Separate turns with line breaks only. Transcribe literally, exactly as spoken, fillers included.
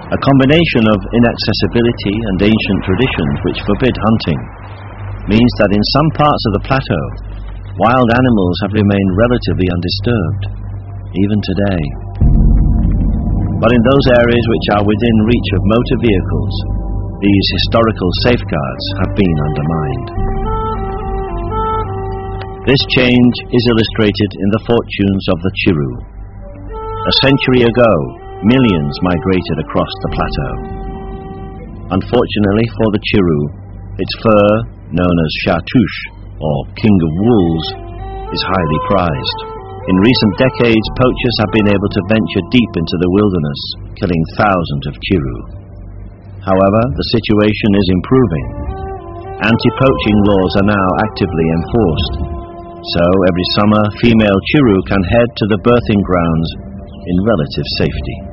A combination of inaccessibility and ancient traditions which forbid hunting means that in some parts of the plateau, wild animals have remained relatively undisturbed, even today. But in those areas which are within reach of motor vehicles, these historical safeguards have been undermined. This change is illustrated in the fortunes of the Chiru. A century ago, millions migrated across the plateau. Unfortunately for the Chiru, its fur, known as Chartouche, or King of Wolves, is highly prized. In recent decades, poachers have been able to venture deep into the wilderness, killing thousands of Chiru. However, the situation is improving. Anti-poaching laws are now actively enforced. So, every summer, female Chiru can head to the birthing grounds in relative safety.